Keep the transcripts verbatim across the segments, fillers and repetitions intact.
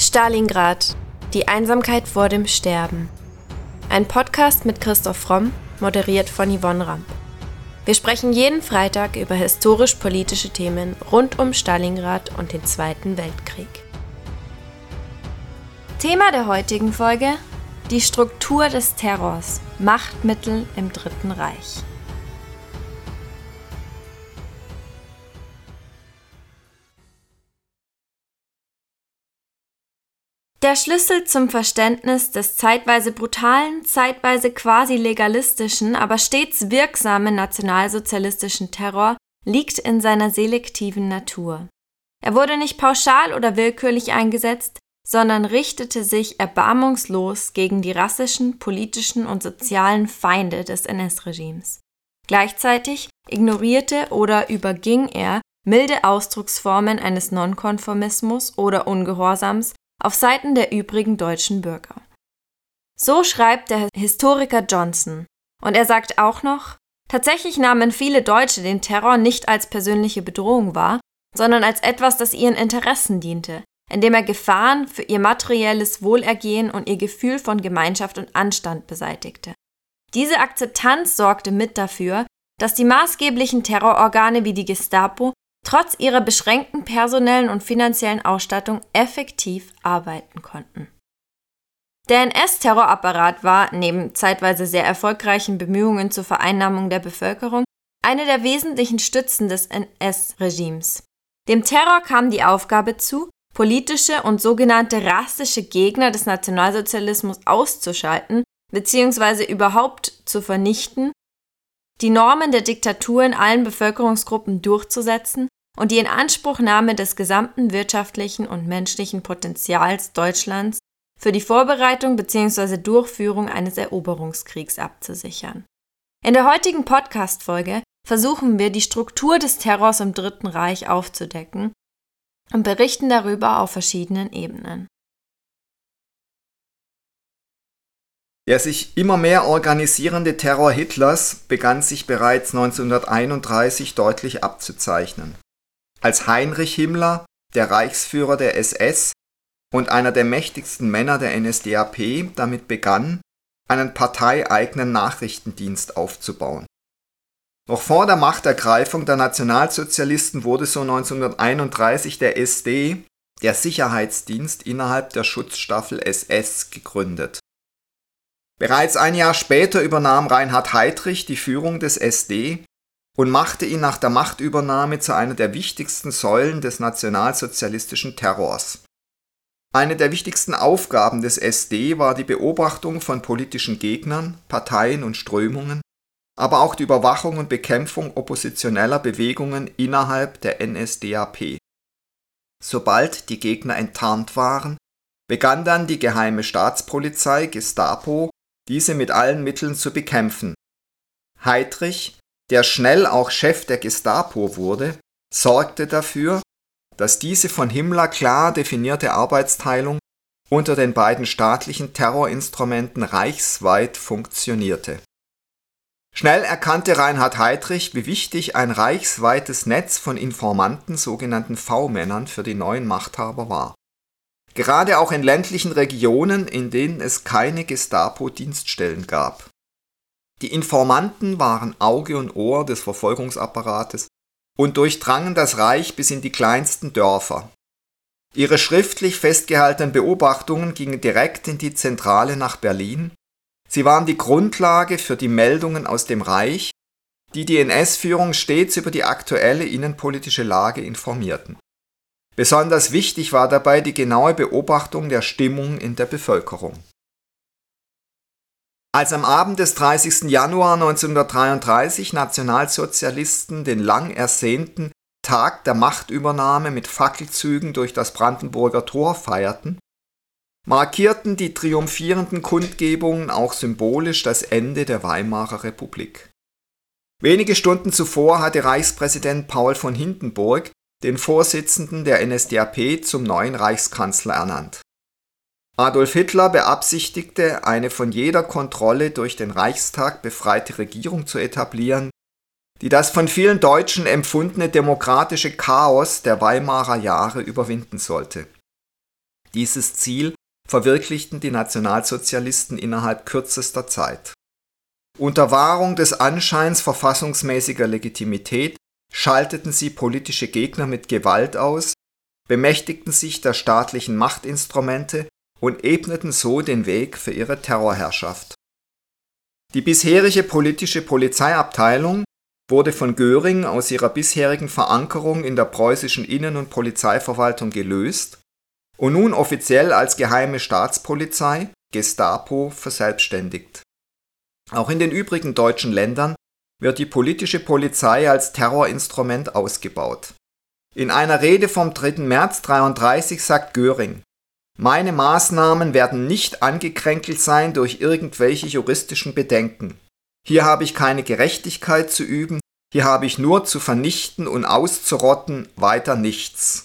Stalingrad. Die Einsamkeit vor dem Sterben. Ein Podcast mit Christoph Fromm, moderiert von Yvonne Ramp. Wir sprechen jeden Freitag über historisch-politische Themen rund um Stalingrad und den Zweiten Weltkrieg. Thema der heutigen Folge: die Struktur des Terrors, Machtmittel im Dritten Reich. Der Schlüssel zum Verständnis des zeitweise brutalen, zeitweise quasi legalistischen, aber stets wirksamen nationalsozialistischen Terror liegt in seiner selektiven Natur. Er wurde nicht pauschal oder willkürlich eingesetzt, sondern richtete sich erbarmungslos gegen die rassischen, politischen und sozialen Feinde des N S-Regimes. Gleichzeitig ignorierte oder überging er milde Ausdrucksformen eines Nonkonformismus oder Ungehorsams auf Seiten der übrigen deutschen Bürger. So schreibt der Historiker Johnson. Und er sagt auch noch: Tatsächlich nahmen viele Deutsche den Terror nicht als persönliche Bedrohung wahr, sondern als etwas, das ihren Interessen diente, indem er Gefahren für ihr materielles Wohlergehen und ihr Gefühl von Gemeinschaft und Anstand beseitigte. Diese Akzeptanz sorgte mit dafür, dass die maßgeblichen Terrororgane wie die Gestapo trotz ihrer beschränkten personellen und finanziellen Ausstattung effektiv arbeiten konnten. Der N S-Terrorapparat war, neben zeitweise sehr erfolgreichen Bemühungen zur Vereinnahmung der Bevölkerung, eine der wesentlichen Stützen des N S-Regimes. Dem Terror kam die Aufgabe zu, politische und sogenannte rassische Gegner des Nationalsozialismus auszuschalten bzw. überhaupt zu vernichten, die Normen der Diktatur in allen Bevölkerungsgruppen durchzusetzen und die Inanspruchnahme des gesamten wirtschaftlichen und menschlichen Potenzials Deutschlands für die Vorbereitung bzw. Durchführung eines Eroberungskriegs abzusichern. In der heutigen Podcast-Folge versuchen wir, die Struktur des Terrors im Dritten Reich aufzudecken und berichten darüber auf verschiedenen Ebenen. Der sich immer mehr organisierende Terror Hitlers begann sich bereits neunzehnhunderteinunddreißig deutlich abzuzeichnen. Als Heinrich Himmler, der Reichsführer der S S und einer der mächtigsten Männer der N S D A P, damit begann, einen parteieigenen Nachrichtendienst aufzubauen. Noch vor der Machtergreifung der Nationalsozialisten wurde so neunzehnhunderteinunddreißig der S D, der Sicherheitsdienst innerhalb der Schutzstaffel S S, gegründet. Bereits ein Jahr später übernahm Reinhard Heydrich die Führung des S D und machte ihn nach der Machtübernahme zu einer der wichtigsten Säulen des nationalsozialistischen Terrors. Eine der wichtigsten Aufgaben des S D war die Beobachtung von politischen Gegnern, Parteien und Strömungen, aber auch die Überwachung und Bekämpfung oppositioneller Bewegungen innerhalb der N S D A P. Sobald die Gegner enttarnt waren, begann dann die geheime Staatspolizei Gestapo, diese mit allen Mitteln zu bekämpfen. Heydrich, der schnell auch Chef der Gestapo wurde, sorgte dafür, dass diese von Himmler klar definierte Arbeitsteilung unter den beiden staatlichen Terrorinstrumenten reichsweit funktionierte. Schnell erkannte Reinhard Heydrich, wie wichtig ein reichsweites Netz von Informanten, sogenannten V-Männern, für die neuen Machthaber war. Gerade auch in ländlichen Regionen, in denen es keine Gestapo-Dienststellen gab. Die Informanten waren Auge und Ohr des Verfolgungsapparates und durchdrangen das Reich bis in die kleinsten Dörfer. Ihre schriftlich festgehaltenen Beobachtungen gingen direkt in die Zentrale nach Berlin. Sie waren die Grundlage für die Meldungen aus dem Reich, die die N S-Führung stets über die aktuelle innenpolitische Lage informierten. Besonders wichtig war dabei die genaue Beobachtung der Stimmung in der Bevölkerung. Als am Abend des dreißigsten Januar neunzehnhundertdreiunddreißig Nationalsozialisten den lang ersehnten Tag der Machtübernahme mit Fackelzügen durch das Brandenburger Tor feierten, markierten die triumphierenden Kundgebungen auch symbolisch das Ende der Weimarer Republik. Wenige Stunden zuvor hatte Reichspräsident Paul von Hindenburg den Vorsitzenden der N S D A P zum neuen Reichskanzler ernannt. Adolf Hitler beabsichtigte, eine von jeder Kontrolle durch den Reichstag befreite Regierung zu etablieren, die das von vielen Deutschen empfundene demokratische Chaos der Weimarer Jahre überwinden sollte. Dieses Ziel verwirklichten die Nationalsozialisten innerhalb kürzester Zeit. Unter Wahrung des Anscheins verfassungsmäßiger Legitimität schalteten sie politische Gegner mit Gewalt aus, bemächtigten sich der staatlichen Machtinstrumente und ebneten so den Weg für ihre Terrorherrschaft. Die bisherige politische Polizeiabteilung wurde von Göring aus ihrer bisherigen Verankerung in der preußischen Innen- und Polizeiverwaltung gelöst und nun offiziell als Geheime Staatspolizei, Gestapo, verselbstständigt. Auch in den übrigen deutschen Ländern wird die politische Polizei als Terrorinstrument ausgebaut. In einer Rede vom dritten März neunzehnhundertdreiunddreißig sagt Göring: Meine Maßnahmen werden nicht angekränkelt sein durch irgendwelche juristischen Bedenken. Hier habe ich keine Gerechtigkeit zu üben, hier habe ich nur zu vernichten und auszurotten, weiter nichts.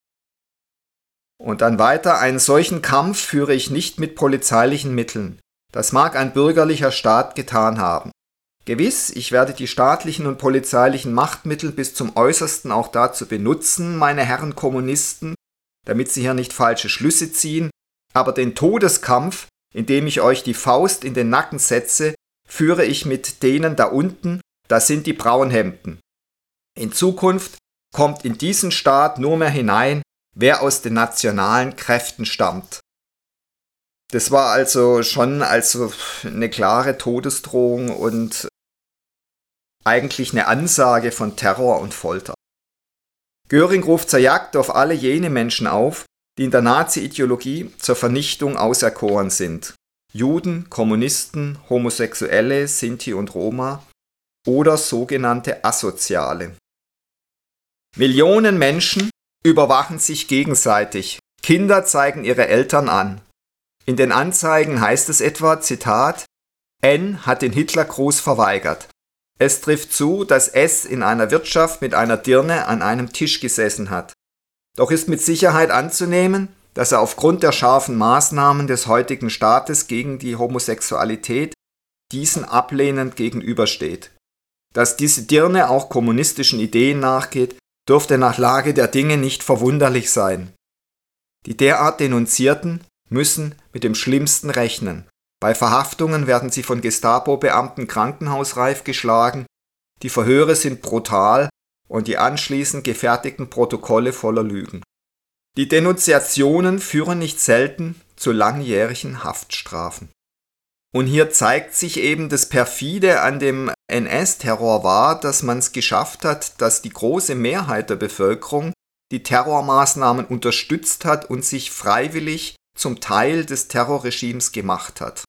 Und dann weiter: Einen solchen Kampf führe ich nicht mit polizeilichen Mitteln. Das mag ein bürgerlicher Staat getan haben. Gewiss, ich werde die staatlichen und polizeilichen Machtmittel bis zum Äußersten auch dazu benutzen, meine Herren Kommunisten, damit sie hier nicht falsche Schlüsse ziehen, aber den Todeskampf, indem ich euch die Faust in den Nacken setze, führe ich mit denen da unten, das sind die Braunhemden. In Zukunft kommt in diesen Staat nur mehr hinein, wer aus den nationalen Kräften stammt. Das war also schon also eine klare Todesdrohung und eigentlich eine Ansage von Terror und Folter. Göring ruft zur Jagd auf alle jene Menschen auf, die in der Nazi-Ideologie zur Vernichtung auserkoren sind. Juden, Kommunisten, Homosexuelle, Sinti und Roma oder sogenannte Asoziale. Millionen Menschen überwachen sich gegenseitig. Kinder zeigen ihre Eltern an. In den Anzeigen heißt es etwa, Zitat, N hat den Hitlergruß verweigert. Es trifft zu, dass S in einer Wirtschaft mit einer Dirne an einem Tisch gesessen hat. Doch ist mit Sicherheit anzunehmen, dass er aufgrund der scharfen Maßnahmen des heutigen Staates gegen die Homosexualität diesen ablehnend gegenübersteht. Dass diese Dirne auch kommunistischen Ideen nachgeht, dürfte nach Lage der Dinge nicht verwunderlich sein. Die derart Denunzierten müssen mit dem Schlimmsten rechnen. Bei Verhaftungen werden sie von Gestapo-Beamten krankenhausreif geschlagen, die Verhöre sind brutal und die anschließend gefertigten Protokolle voller Lügen. Die Denunziationen führen nicht selten zu langjährigen Haftstrafen. Und hier zeigt sich eben das Perfide an dem N S-Terror war, dass man es geschafft hat, dass die große Mehrheit der Bevölkerung die Terrormaßnahmen unterstützt hat und sich freiwillig zum Teil des Terrorregimes gemacht hat.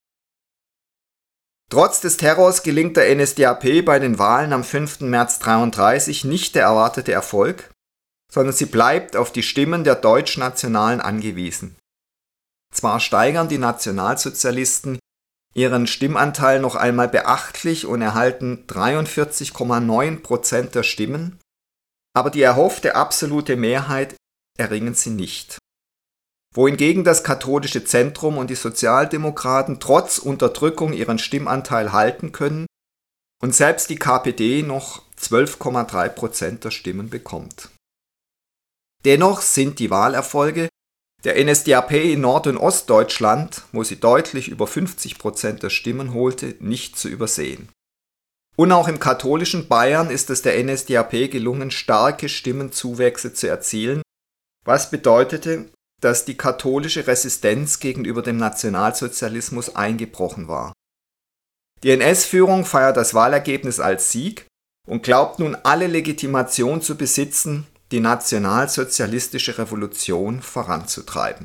Trotz des Terrors gelingt der N S D A P bei den Wahlen am fünften März neunzehnhundertdreiunddreißig nicht der erwartete Erfolg, sondern sie bleibt auf die Stimmen der Deutschnationalen angewiesen. Zwar steigern die Nationalsozialisten ihren Stimmanteil noch einmal beachtlich und erhalten dreiundvierzig Komma neun Prozent der Stimmen, aber die erhoffte absolute Mehrheit erringen sie nicht. Wohingegen das katholische Zentrum und die Sozialdemokraten trotz Unterdrückung ihren Stimmanteil halten können und selbst die K P D noch zwölf Komma drei Prozent der Stimmen bekommt. Dennoch sind die Wahlerfolge der N S D A P in Nord- und Ostdeutschland, wo sie deutlich über fünfzig Prozent der Stimmen holte, nicht zu übersehen. Und auch im katholischen Bayern ist es der N S D A P gelungen, starke Stimmenzuwächse zu erzielen, was bedeutete, dass die katholische Resistenz gegenüber dem Nationalsozialismus eingebrochen war. Die N S-Führung feiert das Wahlergebnis als Sieg und glaubt nun alle Legitimation zu besitzen, die nationalsozialistische Revolution voranzutreiben.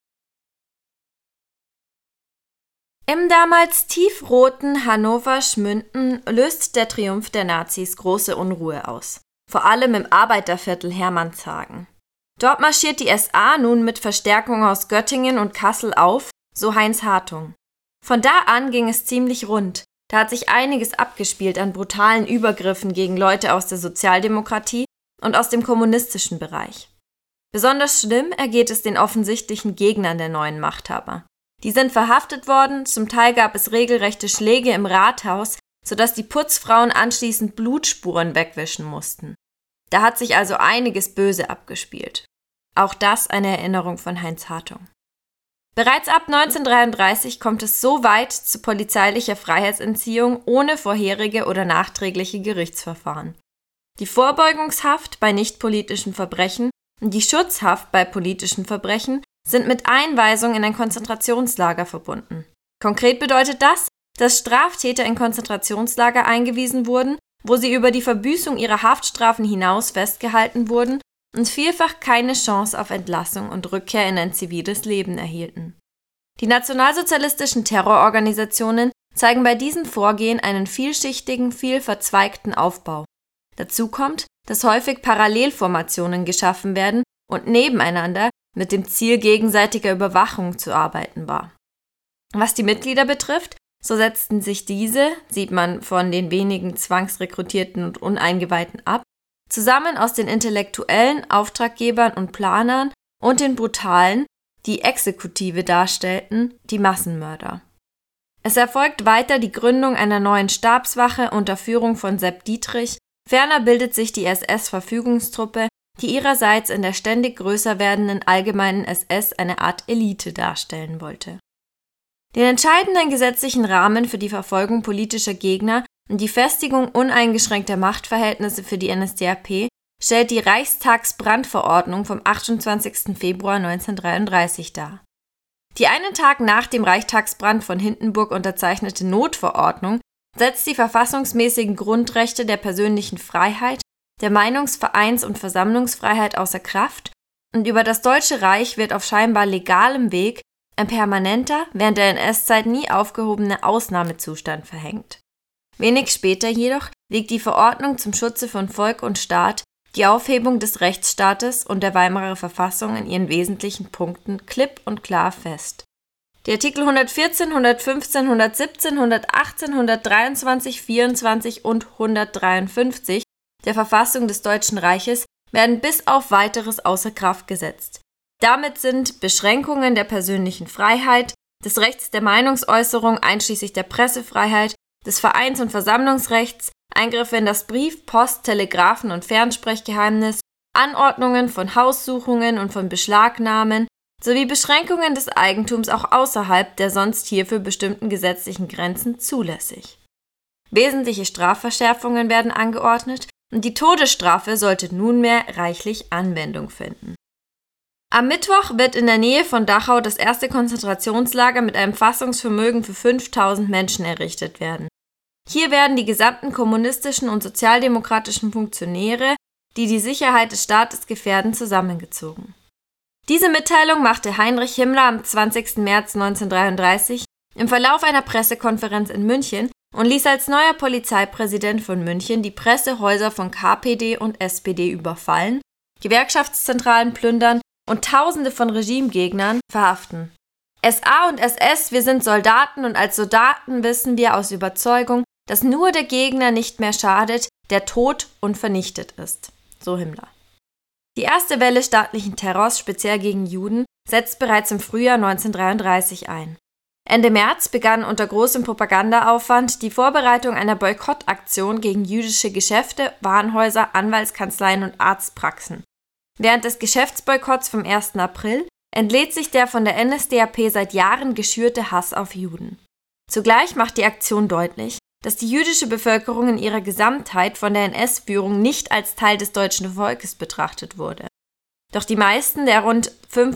Im damals tiefroten Hannover-Schmünden löst der Triumph der Nazis große Unruhe aus, vor allem im Arbeiterviertel Hermannshagen. Dort marschiert die S A nun mit Verstärkung aus Göttingen und Kassel auf, so Heinz Hartung. Von da an ging es ziemlich rund, da hat sich einiges abgespielt an brutalen Übergriffen gegen Leute aus der Sozialdemokratie und aus dem kommunistischen Bereich. Besonders schlimm ergeht es den offensichtlichen Gegnern der neuen Machthaber. Die sind verhaftet worden, zum Teil gab es regelrechte Schläge im Rathaus, sodass die Putzfrauen anschließend Blutspuren wegwischen mussten. Da hat sich also einiges Böse abgespielt. Auch das eine Erinnerung von Heinz Hartung. Bereits ab neunzehnhundertdreiunddreißig kommt es so weit zu polizeilicher Freiheitsentziehung ohne vorherige oder nachträgliche Gerichtsverfahren. Die Vorbeugungshaft bei nichtpolitischen Verbrechen und die Schutzhaft bei politischen Verbrechen sind mit Einweisung in ein Konzentrationslager verbunden. Konkret bedeutet das, dass Straftäter in Konzentrationslager eingewiesen wurden, wo sie über die Verbüßung ihrer Haftstrafen hinaus festgehalten wurden und vielfach keine Chance auf Entlassung und Rückkehr in ein ziviles Leben erhielten. Die nationalsozialistischen Terrororganisationen zeigen bei diesem Vorgehen einen vielschichtigen, vielverzweigten Aufbau. Dazu kommt, dass häufig Parallelformationen geschaffen werden und nebeneinander mit dem Ziel gegenseitiger Überwachung zu arbeiten war. Was die Mitglieder betrifft, so setzten sich diese, sieht man von den wenigen Zwangsrekrutierten und Uneingeweihten ab, zusammen aus den intellektuellen Auftraggebern und Planern und den brutalen, die Exekutive darstellten, die Massenmörder. Es erfolgt weiter die Gründung einer neuen Stabswache unter Führung von Sepp Dietrich, ferner bildet sich die S S-Verfügungstruppe, die ihrerseits in der ständig größer werdenden allgemeinen S S eine Art Elite darstellen wollte. Den entscheidenden gesetzlichen Rahmen für die Verfolgung politischer Gegner und die Festigung uneingeschränkter Machtverhältnisse für die N S D A P stellt die Reichstagsbrandverordnung vom achtundzwanzigsten Februar neunzehnhundertdreiunddreißig dar. Die einen Tag nach dem Reichstagsbrand von Hindenburg unterzeichnete Notverordnung setzt die verfassungsmäßigen Grundrechte der persönlichen Freiheit, der Meinungs-, Vereins- und Versammlungsfreiheit außer Kraft und über das Deutsche Reich wird auf scheinbar legalem Weg ein permanenter, während der N S-Zeit nie aufgehobener Ausnahmezustand verhängt. Wenig später jedoch legt die Verordnung zum Schutze von Volk und Staat die Aufhebung des Rechtsstaates und der Weimarer Verfassung in ihren wesentlichen Punkten klipp und klar fest. Die Artikel hundertvierzehn, hundertfünfzehn, hundertsiebzehn, hundertachtzehn, hundertdreiundzwanzig, vierundzwanzig und hundertdreiundfünfzig der Verfassung des Deutschen Reiches werden bis auf Weiteres außer Kraft gesetzt. Damit sind Beschränkungen der persönlichen Freiheit, des Rechts der Meinungsäußerung einschließlich der Pressefreiheit, des Vereins- und Versammlungsrechts, Eingriffe in das Brief-, Post-, Telegrafen- und Fernsprechgeheimnis, Anordnungen von Haussuchungen und von Beschlagnahmen sowie Beschränkungen des Eigentums auch außerhalb der sonst hierfür bestimmten gesetzlichen Grenzen zulässig. Wesentliche Strafverschärfungen werden angeordnet und die Todesstrafe sollte nunmehr reichlich Anwendung finden. Am Mittwoch wird in der Nähe von Dachau das erste Konzentrationslager mit einem Fassungsvermögen für fünftausend Menschen errichtet werden. Hier werden die gesamten kommunistischen und sozialdemokratischen Funktionäre, die die Sicherheit des Staates gefährden, zusammengezogen. Diese Mitteilung machte Heinrich Himmler am zwanzigsten März neunzehnhundertdreiunddreißig im Verlauf einer Pressekonferenz in München und ließ als neuer Polizeipräsident von München die Pressehäuser von K P D und S P D überfallen, Gewerkschaftszentralen plündern und Tausende von Regimegegnern verhaften. S A und S S, wir sind Soldaten und als Soldaten wissen wir aus Überzeugung, dass nur der Gegner nicht mehr schadet, der tot und vernichtet ist. So Himmler. Die erste Welle staatlichen Terrors, speziell gegen Juden, setzt bereits im Frühjahr neunzehnhundertdreiunddreißig ein. Ende März begann unter großem Propagandaaufwand die Vorbereitung einer Boykottaktion gegen jüdische Geschäfte, Warenhäuser, Anwaltskanzleien und Arztpraxen. Während des Geschäftsboykotts vom ersten April entlädt sich der von der N S D A P seit Jahren geschürte Hass auf Juden. Zugleich macht die Aktion deutlich, dass die jüdische Bevölkerung in ihrer Gesamtheit von der N S-Führung nicht als Teil des deutschen Volkes betrachtet wurde. Doch die meisten der rund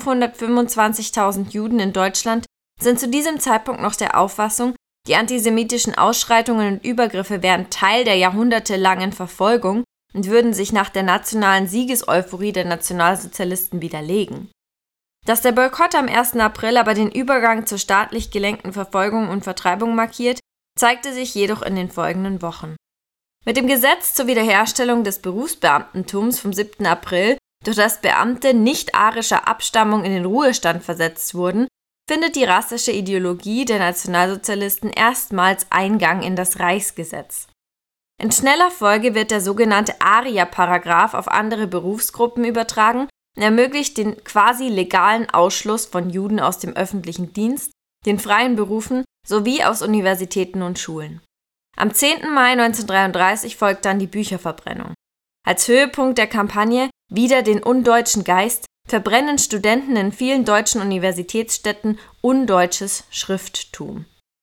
fünfhundertfünfundzwanzigtausend Juden in Deutschland sind zu diesem Zeitpunkt noch der Auffassung, die antisemitischen Ausschreitungen und Übergriffe wären Teil der jahrhundertelangen Verfolgung und würden sich nach der nationalen Siegeseuphorie der Nationalsozialisten widerlegen. Dass der Boykott am ersten April aber den Übergang zur staatlich gelenkten Verfolgung und Vertreibung markiert, zeigte sich jedoch in den folgenden Wochen. Mit dem Gesetz zur Wiederherstellung des Berufsbeamtentums vom siebten April, durch das Beamte nicht-arischer Abstammung in den Ruhestand versetzt wurden, findet die rassische Ideologie der Nationalsozialisten erstmals Eingang in das Reichsgesetz. In schneller Folge wird der sogenannte Aria-Paragraph auf andere Berufsgruppen übertragen und ermöglicht den quasi legalen Ausschluss von Juden aus dem öffentlichen Dienst, den freien Berufen sowie aus Universitäten und Schulen. Am zehnten Mai neunzehnhundertdreiunddreißig folgt dann die Bücherverbrennung. Als Höhepunkt der Kampagne Wider den undeutschen Geist verbrennen Studenten in vielen deutschen Universitätsstädten undeutsches Schrifttum.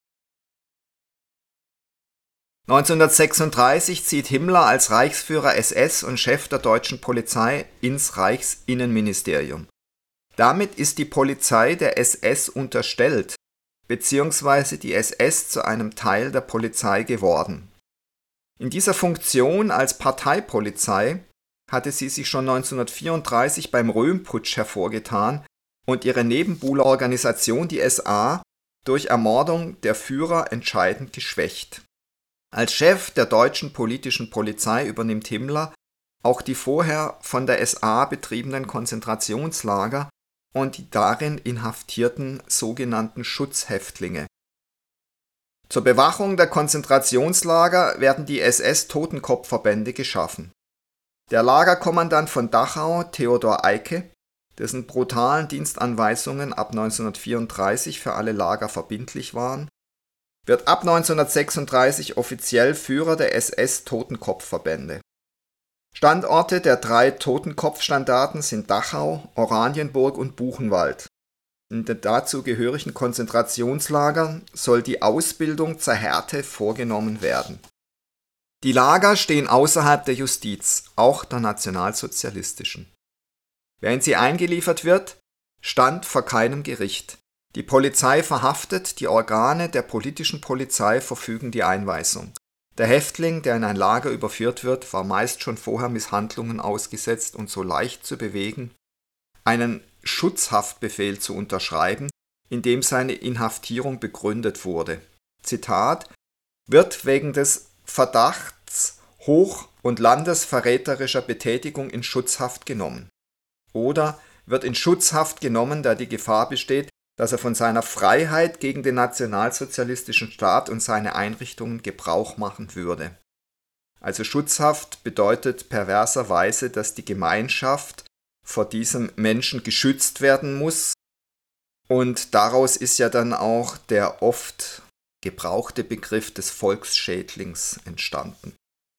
neunzehnhundertsechsunddreißig zieht Himmler als Reichsführer S S und Chef der deutschen Polizei ins Reichsinnenministerium. Damit ist die Polizei der S S unterstellt, beziehungsweise die S S zu einem Teil der Polizei geworden. In dieser Funktion als Parteipolizei hatte sie sich schon neunzehnhundertvierunddreißig beim Röhm-Putsch hervorgetan und ihre Nebenbuhlerorganisation, die S A, durch Ermordung der Führer entscheidend geschwächt. Als Chef der deutschen politischen Polizei übernimmt Himmler auch die vorher von der S A betriebenen Konzentrationslager und die darin inhaftierten sogenannten Schutzhäftlinge. Zur Bewachung der Konzentrationslager werden die S S-Totenkopfverbände geschaffen. Der Lagerkommandant von Dachau, Theodor Eicke, dessen brutalen Dienstanweisungen ab neunzehnhundertvierunddreißig für alle Lager verbindlich waren, wird ab neunzehnhundertsechsunddreißig offiziell Führer der S S-Totenkopfverbände. Standorte der drei Totenkopfstandarten sind Dachau, Oranienburg und Buchenwald. In den dazu gehörigen Konzentrationslagern soll die Ausbildung zur Härte vorgenommen werden. Die Lager stehen außerhalb der Justiz, auch der nationalsozialistischen. Wer in sie eingeliefert wird, stand vor keinem Gericht. Die Polizei verhaftet, die Organe der politischen Polizei verfügen die Einweisung. Der Häftling, der in ein Lager überführt wird, war meist schon vorher Misshandlungen ausgesetzt und so leicht zu bewegen, einen Schutzhaftbefehl zu unterschreiben, in dem seine Inhaftierung begründet wurde. Zitat: wird wegen des Verdachts hoch- und landesverräterischer Betätigung in Schutzhaft genommen. Oder wird in Schutzhaft genommen, da die Gefahr besteht, dass er von seiner Freiheit gegen den nationalsozialistischen Staat und seine Einrichtungen Gebrauch machen würde. Also Schutzhaft bedeutet perverserweise, dass die Gemeinschaft vor diesem Menschen geschützt werden muss, und daraus ist ja dann auch der oft gebrauchte Begriff des Volksschädlings entstanden.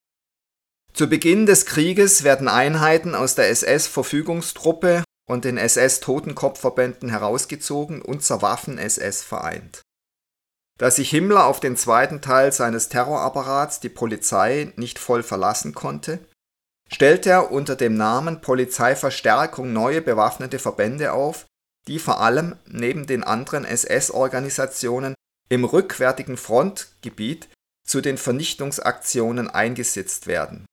Zu Beginn des Krieges werden Einheiten aus der S S-Verfügungstruppe und den S S-Totenkopfverbänden herausgezogen und zur Waffen-S S vereint. Da sich Himmler auf den zweiten Teil seines Terrorapparats, die Polizei, nicht voll verlassen konnte, stellt er unter dem Namen Polizeiverstärkung neue bewaffnete Verbände auf, die vor allem neben den anderen S S-Organisationen im rückwärtigen Frontgebiet zu den Vernichtungsaktionen eingesetzt werden.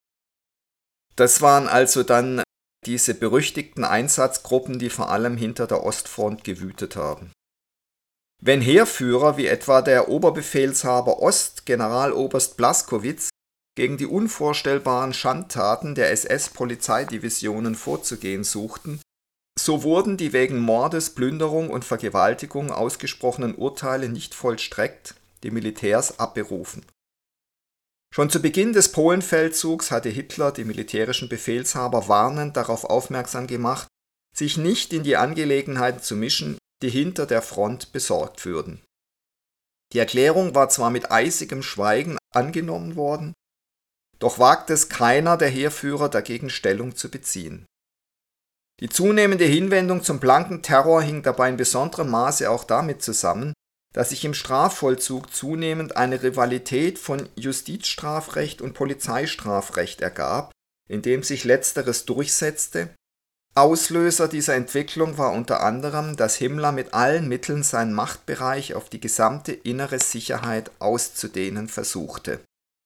Das waren also dann diese berüchtigten Einsatzgruppen, die vor allem hinter der Ostfront gewütet haben. Wenn Heerführer wie etwa der Oberbefehlshaber Ost, Generaloberst Blaskowitz, gegen die unvorstellbaren Schandtaten der S S-Polizeidivisionen vorzugehen suchten, so wurden die wegen Mordes, Plünderung und Vergewaltigung ausgesprochenen Urteile nicht vollstreckt, die Militärs abberufen. Schon zu Beginn des Polenfeldzugs hatte Hitler die militärischen Befehlshaber warnend darauf aufmerksam gemacht, sich nicht in die Angelegenheiten zu mischen, die hinter der Front besorgt würden. Die Erklärung war zwar mit eisigem Schweigen angenommen worden, doch wagte es keiner der Heerführer dagegen Stellung zu beziehen. Die zunehmende Hinwendung zum blanken Terror hing dabei in besonderem Maße auch damit zusammen, dass sich im Strafvollzug zunehmend eine Rivalität von Justizstrafrecht und Polizeistrafrecht ergab, in dem sich letzteres durchsetzte. Auslöser dieser Entwicklung war unter anderem, dass Himmler mit allen Mitteln seinen Machtbereich auf die gesamte innere Sicherheit auszudehnen versuchte.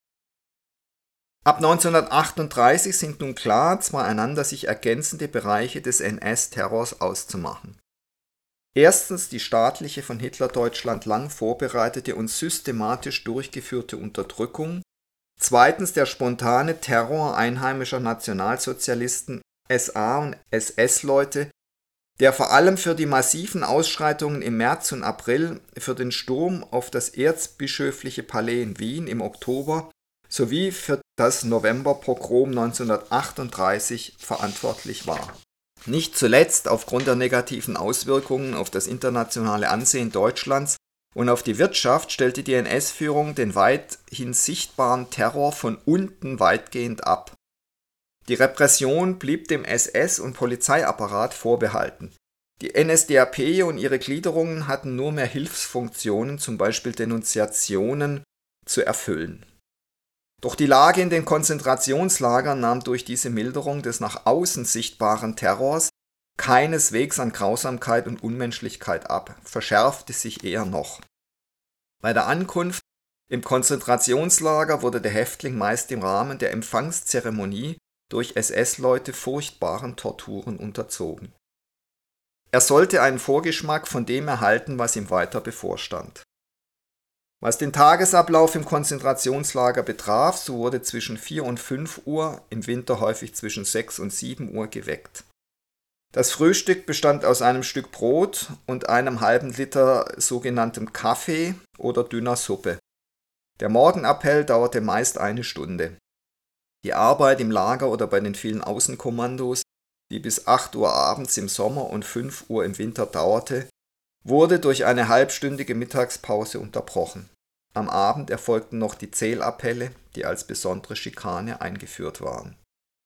Ab neunzehnhundertachtunddreißig sind nun klar zwei einander sich ergänzende Bereiche des N S-Terrors auszumachen. Erstens die staatliche, von Hitlerdeutschland lang vorbereitete und systematisch durchgeführte Unterdrückung, zweitens der spontane Terror einheimischer Nationalsozialisten, S A- und S S-Leute, der vor allem für die massiven Ausschreitungen im März und April, für den Sturm auf das erzbischöfliche Palais in Wien im Oktober sowie für das Novemberpogrom neunzehnhundertachtunddreißig verantwortlich war. Nicht zuletzt aufgrund der negativen Auswirkungen auf das internationale Ansehen Deutschlands und auf die Wirtschaft stellte die N S-Führung den weithin sichtbaren Terror von unten weitgehend ab. Die Repression blieb dem S S- und Polizeiapparat vorbehalten. Die N S D A P und ihre Gliederungen hatten nur mehr Hilfsfunktionen, zum Beispiel Denunziationen, zu erfüllen. Doch die Lage in den Konzentrationslagern nahm durch diese Milderung des nach außen sichtbaren Terrors keineswegs an Grausamkeit und Unmenschlichkeit ab, verschärfte sich eher noch. Bei der Ankunft im Konzentrationslager wurde der Häftling meist im Rahmen der Empfangszeremonie durch S S-Leute furchtbaren Torturen unterzogen. Er sollte einen Vorgeschmack von dem erhalten, was ihm weiter bevorstand. Was den Tagesablauf im Konzentrationslager betraf, so wurde zwischen vier und fünf Uhr, im Winter häufig zwischen sechs und sieben Uhr geweckt. Das Frühstück bestand aus einem Stück Brot und einem halben Liter sogenanntem Kaffee oder dünner Suppe. Der Morgenappell dauerte meist eine Stunde. Die Arbeit im Lager oder bei den vielen Außenkommandos, die bis acht Uhr abends im Sommer und fünf Uhr im Winter dauerte, wurde durch eine halbstündige Mittagspause unterbrochen. Am Abend erfolgten noch die Zählappelle, die als besondere Schikane eingeführt waren.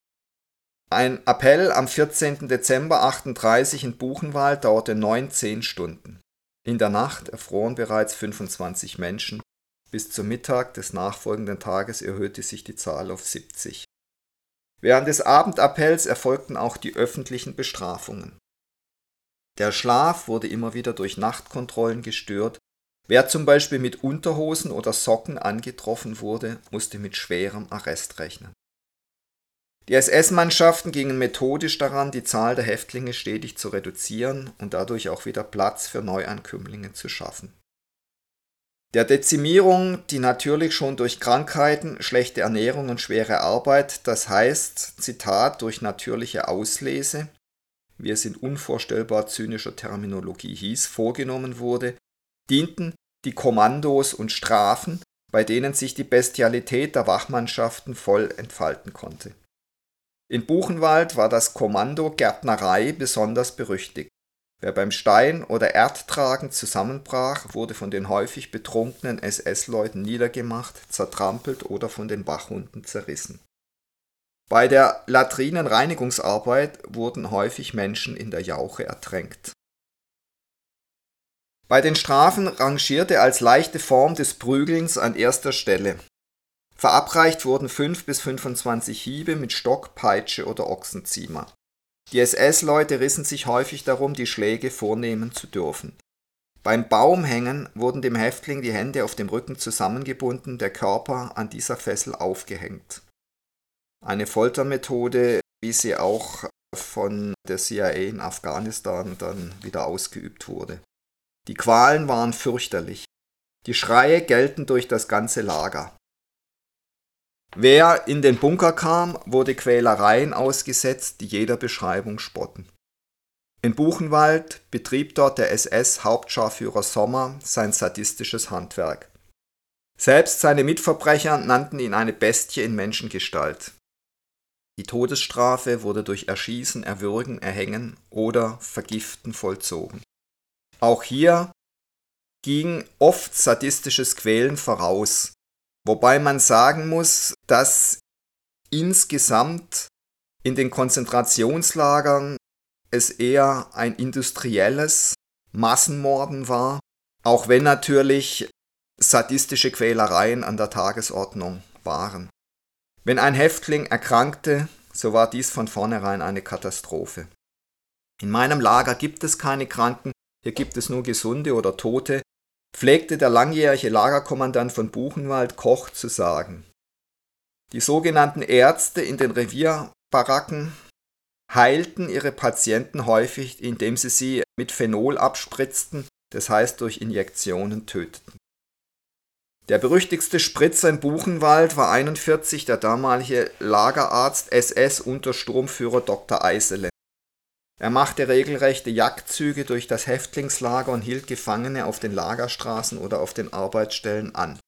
Ein Appell am vierzehnten Dezember achtunddreißig in Buchenwald dauerte neunzehn Stunden. In der Nacht erfroren bereits fünfundzwanzig Menschen. Bis zum Mittag des nachfolgenden Tages erhöhte sich die Zahl auf siebzig. Während des Abendappells erfolgten auch die öffentlichen Bestrafungen. Der Schlaf wurde immer wieder durch Nachtkontrollen gestört. Wer zum Beispiel mit Unterhosen oder Socken angetroffen wurde, musste mit schwerem Arrest rechnen. Die S S-Mannschaften gingen methodisch daran, die Zahl der Häftlinge stetig zu reduzieren und dadurch auch wieder Platz für Neuankömmlinge zu schaffen. Der Dezimierung, die natürlich schon durch Krankheiten, schlechte Ernährung und schwere Arbeit, das heißt, Zitat, durch natürliche Auslese, wie es in unvorstellbar zynischer Terminologie hieß, vorgenommen wurde, dienten die Kommandos und Strafen, bei denen sich die Bestialität der Wachmannschaften voll entfalten konnte. In Buchenwald war das Kommando Gärtnerei besonders berüchtigt. Wer beim Stein- oder Erdtragen zusammenbrach, wurde von den häufig betrunkenen S S-Leuten niedergemacht, zertrampelt oder von den Wachhunden zerrissen. Bei der Latrinenreinigungsarbeit wurden häufig Menschen in der Jauche ertränkt. Bei den Strafen rangierte als leichte Form des Prügelns an erster Stelle. Verabreicht wurden fünf bis fünfundzwanzig Hiebe mit Stock, Peitsche oder Ochsenziemer. Die S S-Leute rissen sich häufig darum, die Schläge vornehmen zu dürfen. Beim Baumhängen wurden dem Häftling die Hände auf dem Rücken zusammengebunden, der Körper an dieser Fessel aufgehängt. Eine Foltermethode, wie sie auch von der C I A in Afghanistan dann wieder ausgeübt wurde. Die Qualen waren fürchterlich. Die Schreie gellten durch das ganze Lager. Wer in den Bunker kam, wurde Quälereien ausgesetzt, die jeder Beschreibung spotten. In Buchenwald betrieb dort der S S-Hauptscharführer Sommer sein sadistisches Handwerk. Selbst seine Mitverbrecher nannten ihn eine Bestie in Menschengestalt. Die Todesstrafe wurde durch Erschießen, Erwürgen, Erhängen oder Vergiften vollzogen. Auch hier ging oft sadistisches Quälen voraus. Wobei man sagen muss, dass insgesamt in den Konzentrationslagern es eher ein industrielles Massenmorden war, auch wenn natürlich sadistische Quälereien an der Tagesordnung waren. Wenn ein Häftling erkrankte, so war dies von vornherein eine Katastrophe. In meinem Lager gibt es keine Kranken, hier gibt es nur Gesunde oder Tote, pflegte der langjährige Lagerkommandant von Buchenwald, Koch, zu sagen. Die sogenannten Ärzte in den Revierbaracken heilten ihre Patienten häufig, indem sie sie mit Phenol abspritzten, das heißt durch Injektionen töteten. Der berüchtigste Spritzer im Buchenwald war einundvierzig der damalige Lagerarzt S S-Untersturmführer Doktor Eisele. Er machte regelrechte Jagdzüge durch das Häftlingslager und hielt Gefangene auf den Lagerstraßen oder auf den Arbeitsstellen an.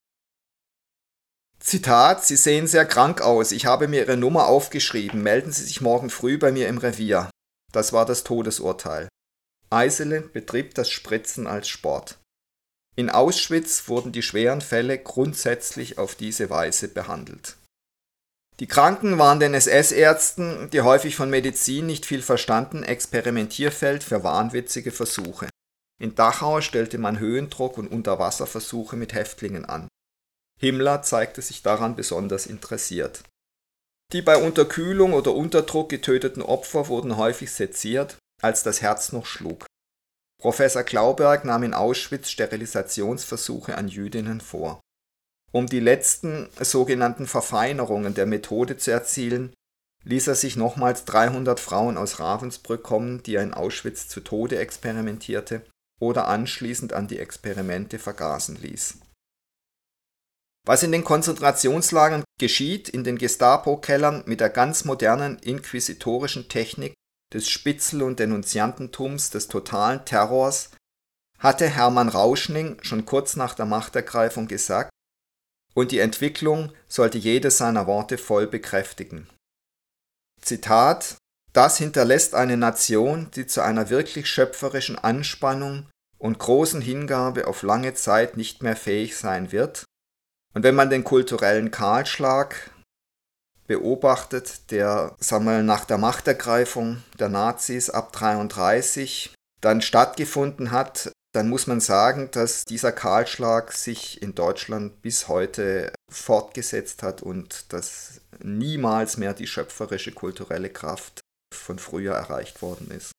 Zitat: Sie sehen sehr krank aus, ich habe mir Ihre Nummer aufgeschrieben, melden Sie sich morgen früh bei mir im Revier. Das war das Todesurteil. Eisele betrieb das Spritzen als Sport. In Auschwitz wurden die schweren Fälle grundsätzlich auf diese Weise behandelt. Die Kranken waren den S S-Ärzten, die häufig von Medizin nicht viel verstanden, Experimentierfeld für wahnwitzige Versuche. In Dachau stellte man Höhendruck- und Unterwasserversuche mit Häftlingen an. Himmler zeigte sich daran besonders interessiert. Die bei Unterkühlung oder Unterdruck getöteten Opfer wurden häufig seziert, als das Herz noch schlug. Professor Klauberg nahm in Auschwitz Sterilisationsversuche an Jüdinnen vor. Um die letzten sogenannten Verfeinerungen der Methode zu erzielen, ließ er sich nochmals dreihundert Frauen aus Ravensbrück kommen, die er in Auschwitz zu Tode experimentierte oder anschließend an die Experimente vergasen ließ. Was in den Konzentrationslagern geschieht, in den Gestapo-Kellern mit der ganz modernen inquisitorischen Technik des Spitzel- und Denunziantentums, des totalen Terrors, hatte Hermann Rauschning schon kurz nach der Machtergreifung gesagt, und die Entwicklung sollte jedes seiner Worte voll bekräftigen. Zitat: Das hinterlässt eine Nation, die zu einer wirklich schöpferischen Anspannung und großen Hingabe auf lange Zeit nicht mehr fähig sein wird. Und wenn man den kulturellen Kahlschlag beobachtet, der sagen wir, nach der Machtergreifung der Nazis ab dreiunddreißig dann stattgefunden hat, dann muss man sagen, dass dieser Kahlschlag sich in Deutschland bis heute fortgesetzt hat und dass niemals mehr die schöpferische kulturelle Kraft von früher erreicht worden ist.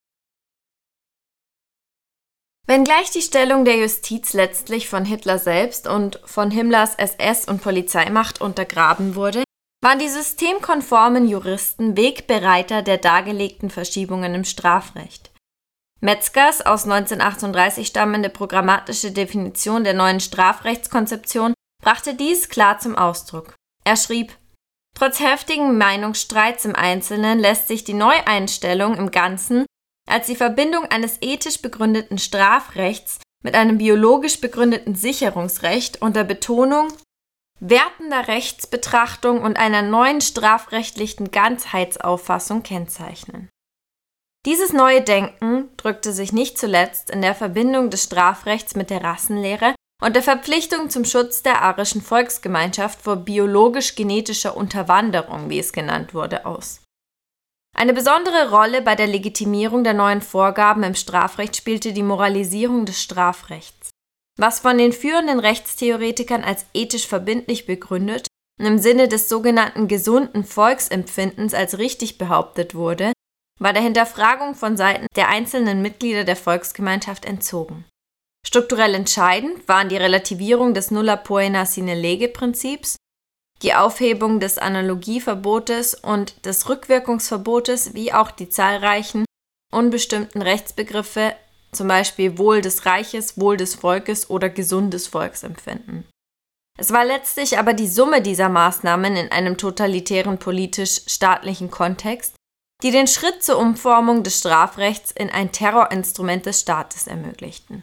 Wenngleich die Stellung der Justiz letztlich von Hitler selbst und von Himmlers S S- und Polizeimacht untergraben wurde, waren die systemkonformen Juristen Wegbereiter der dargelegten Verschiebungen im Strafrecht. Metzgers aus neunzehnhundertachtunddreißig stammende programmatische Definition der neuen Strafrechtskonzeption brachte dies klar zum Ausdruck. Er schrieb: Trotz heftigen Meinungsstreits im Einzelnen lässt sich die Neueinstellung im Ganzen als die Verbindung eines ethisch begründeten Strafrechts mit einem biologisch begründeten Sicherungsrecht unter Betonung wertender Rechtsbetrachtung und einer neuen strafrechtlichen Ganzheitsauffassung kennzeichnen. Dieses neue Denken drückte sich nicht zuletzt in der Verbindung des Strafrechts mit der Rassenlehre und der Verpflichtung zum Schutz der arischen Volksgemeinschaft vor biologisch-genetischer Unterwanderung, wie es genannt wurde, aus. Eine besondere Rolle bei der Legitimierung der neuen Vorgaben im Strafrecht spielte die Moralisierung des Strafrechts. Was von den führenden Rechtstheoretikern als ethisch verbindlich begründet und im Sinne des sogenannten gesunden Volksempfindens als richtig behauptet wurde, war der Hinterfragung von Seiten der einzelnen Mitglieder der Volksgemeinschaft entzogen. Strukturell entscheidend waren die Relativierung des nulla poena sine lege-Prinzips, die Aufhebung des Analogieverbotes und des Rückwirkungsverbotes wie auch die zahlreichen unbestimmten Rechtsbegriffe, zum Beispiel Wohl des Reiches, Wohl des Volkes oder gesundes Volksempfinden. Es war letztlich aber die Summe dieser Maßnahmen in einem totalitären politisch-staatlichen Kontext, die den Schritt zur Umformung des Strafrechts in ein Terrorinstrument des Staates ermöglichten.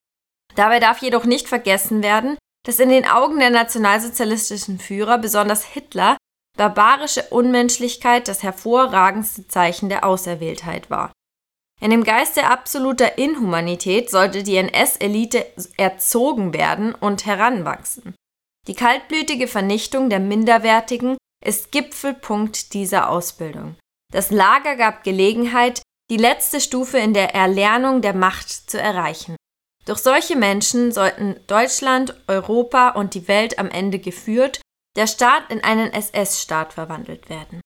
Dabei darf jedoch nicht vergessen werden, dass in den Augen der nationalsozialistischen Führer, besonders Hitler, barbarische Unmenschlichkeit das hervorragendste Zeichen der Auserwähltheit war. In dem Geiste absoluter Inhumanität sollte die N S-Elite erzogen werden und heranwachsen. Die kaltblütige Vernichtung der Minderwertigen ist Gipfelpunkt dieser Ausbildung. Das Lager gab Gelegenheit, die letzte Stufe in der Erlernung der Macht zu erreichen. Durch solche Menschen sollten Deutschland, Europa und die Welt am Ende geführt, der Staat in einen S S-Staat verwandelt werden.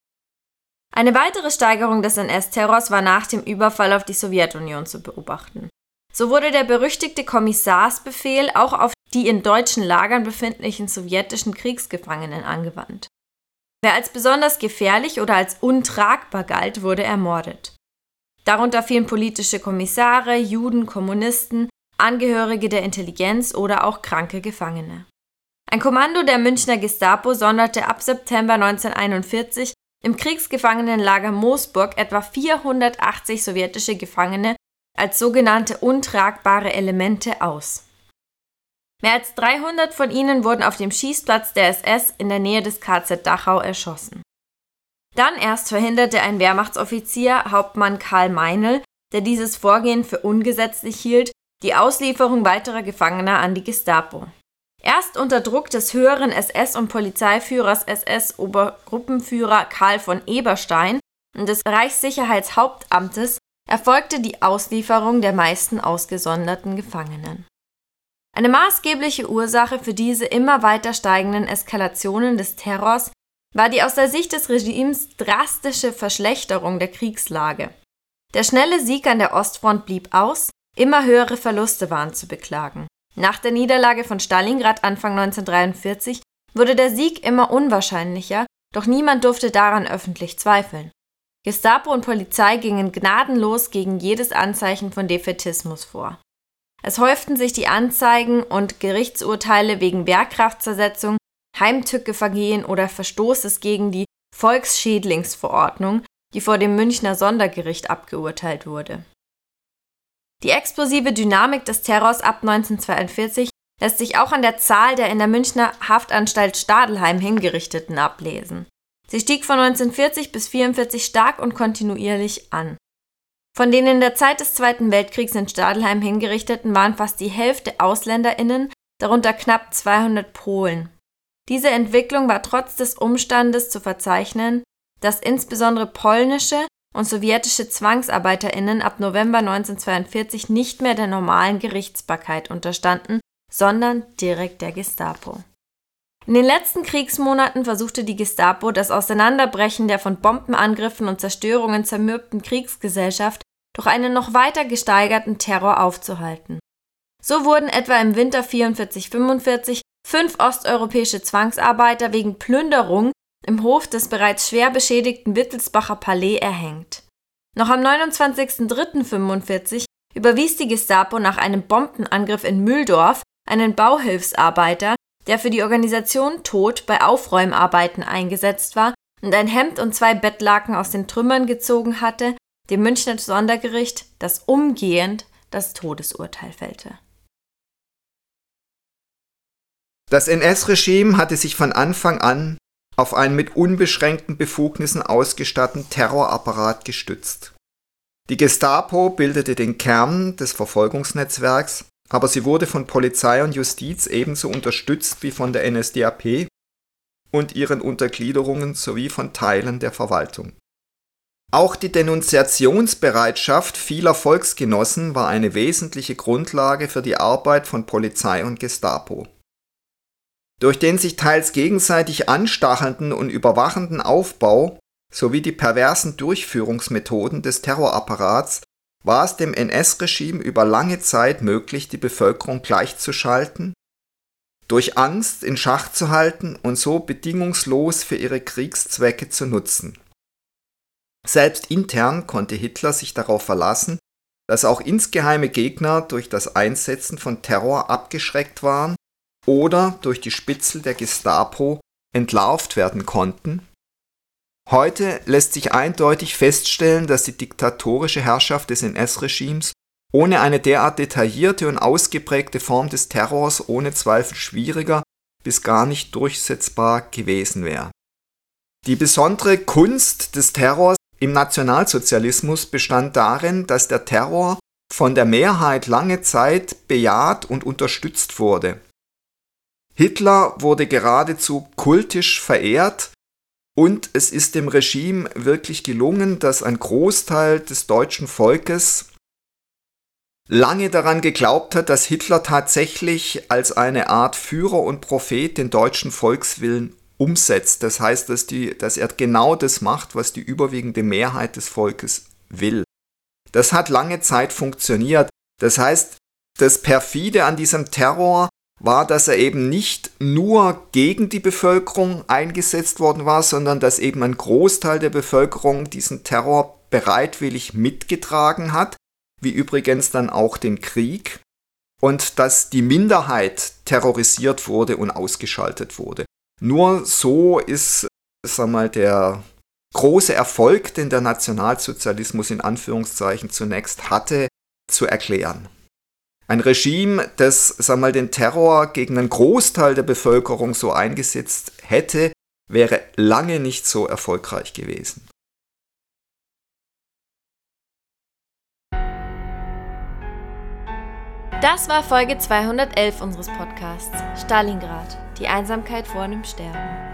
Eine weitere Steigerung des N S-Terrors war nach dem Überfall auf die Sowjetunion zu beobachten. So wurde der berüchtigte Kommissarsbefehl auch auf die in deutschen Lagern befindlichen sowjetischen Kriegsgefangenen angewandt. Wer als besonders gefährlich oder als untragbar galt, wurde ermordet. Darunter fielen politische Kommissare, Juden, Kommunisten, Angehörige der Intelligenz oder auch kranke Gefangene. Ein Kommando der Münchner Gestapo sonderte ab September neunzehnhunderteinundvierzig im Kriegsgefangenenlager Moosburg etwa vierhundertachtzig sowjetische Gefangene als sogenannte untragbare Elemente aus. Mehr als dreihundert von ihnen wurden auf dem Schießplatz der S S in der Nähe des K Z Dachau erschossen. Dann erst verhinderte ein Wehrmachtsoffizier, Hauptmann Karl Meinl, der dieses Vorgehen für ungesetzlich hielt, die Auslieferung weiterer Gefangener an die Gestapo. Erst unter Druck des höheren S S- und Polizeiführers S S-Obergruppenführer Karl von Eberstein und des Reichssicherheitshauptamtes erfolgte die Auslieferung der meisten ausgesonderten Gefangenen. Eine maßgebliche Ursache für diese immer weiter steigenden Eskalationen des Terrors war die aus der Sicht des Regimes drastische Verschlechterung der Kriegslage. Der schnelle Sieg an der Ostfront blieb aus, immer höhere Verluste waren zu beklagen. Nach der Niederlage von Stalingrad Anfang neunzehnhundertdreiundvierzig wurde der Sieg immer unwahrscheinlicher, doch niemand durfte daran öffentlich zweifeln. Gestapo und Polizei gingen gnadenlos gegen jedes Anzeichen von Defätismus vor. Es häuften sich die Anzeigen und Gerichtsurteile wegen Wehrkraftzersetzung, Heimtückevergehen oder Verstoßes gegen die Volksschädlingsverordnung, die vor dem Münchner Sondergericht abgeurteilt wurde. Die explosive Dynamik des Terrors ab neunzehnhundertzweiundvierzig lässt sich auch an der Zahl der in der Münchner Haftanstalt Stadelheim Hingerichteten ablesen. Sie stieg von neunzehnhundertvierzig bis neunzehnhundertvierundvierzig stark und kontinuierlich an. Von den in der Zeit des Zweiten Weltkriegs in Stadelheim Hingerichteten waren fast die Hälfte AusländerInnen, darunter knapp zweihundert Polen. Diese Entwicklung war trotz des Umstandes zu verzeichnen, dass insbesondere polnische und sowjetische ZwangsarbeiterInnen ab November neunzehnhundertzweiundvierzig nicht mehr der normalen Gerichtsbarkeit unterstanden, sondern direkt der Gestapo. In den letzten Kriegsmonaten versuchte die Gestapo, das Auseinanderbrechen der von Bombenangriffen und Zerstörungen zermürbten Kriegsgesellschaft durch einen noch weiter gesteigerten Terror aufzuhalten. So wurden etwa im Winter vierundvierzig fünfundvierzig fünf osteuropäische Zwangsarbeiter wegen Plünderung im Hof des bereits schwer beschädigten Wittelsbacher Palais erhängt. Noch am neunundzwanzigsten dritten fünfundvierzig überwies die Gestapo nach einem Bombenangriff in Mühldorf einen Bauhilfsarbeiter, der für die Organisation Tod bei Aufräumarbeiten eingesetzt war und ein Hemd und zwei Bettlaken aus den Trümmern gezogen hatte, dem Münchner Sondergericht, das umgehend das Todesurteil fällte. Das N S-Regime hatte sich von Anfang an auf einen mit unbeschränkten Befugnissen ausgestatteten Terrorapparat gestützt. Die Gestapo bildete den Kern des Verfolgungsnetzwerks, aber sie wurde von Polizei und Justiz ebenso unterstützt wie von der N S D A P und ihren Untergliederungen sowie von Teilen der Verwaltung. Auch die Denunziationsbereitschaft vieler Volksgenossen war eine wesentliche Grundlage für die Arbeit von Polizei und Gestapo. Durch den sich teils gegenseitig anstachelnden und überwachenden Aufbau sowie die perversen Durchführungsmethoden des Terrorapparats war es dem N S-Regime über lange Zeit möglich, die Bevölkerung gleichzuschalten, durch Angst in Schach zu halten und so bedingungslos für ihre Kriegszwecke zu nutzen. Selbst intern konnte Hitler sich darauf verlassen, dass auch insgeheime Gegner durch das Einsetzen von Terror abgeschreckt waren oder durch die Spitzel der Gestapo entlarvt werden konnten. Heute lässt sich eindeutig feststellen, dass die diktatorische Herrschaft des N S-Regimes ohne eine derart detaillierte und ausgeprägte Form des Terrors ohne Zweifel schwieriger bis gar nicht durchsetzbar gewesen wäre. Die besondere Kunst des Terrors im Nationalsozialismus bestand darin, dass der Terror von der Mehrheit lange Zeit bejaht und unterstützt wurde. Hitler wurde geradezu kultisch verehrt und es ist dem Regime wirklich gelungen, dass ein Großteil des deutschen Volkes lange daran geglaubt hat, dass Hitler tatsächlich als eine Art Führer und Prophet den deutschen Volkswillen umsetzt. Das heißt, dass, die, dass er genau das macht, was die überwiegende Mehrheit des Volkes will. Das hat lange Zeit funktioniert. Das heißt, das Perfide an diesem Terror war, dass er eben nicht nur gegen die Bevölkerung eingesetzt worden war, sondern dass eben ein Großteil der Bevölkerung diesen Terror bereitwillig mitgetragen hat, wie übrigens dann auch den Krieg, und dass die Minderheit terrorisiert wurde und ausgeschaltet wurde. Nur so ist, sag mal, der große Erfolg, den der Nationalsozialismus in Anführungszeichen zunächst hatte, zu erklären. Ein Regime, das, sag mal, den Terror gegen einen Großteil der Bevölkerung so eingesetzt hätte, wäre lange nicht so erfolgreich gewesen. Das war Folge zweihundertelf unseres Podcasts Stalingrad, die Einsamkeit vor dem Sterben.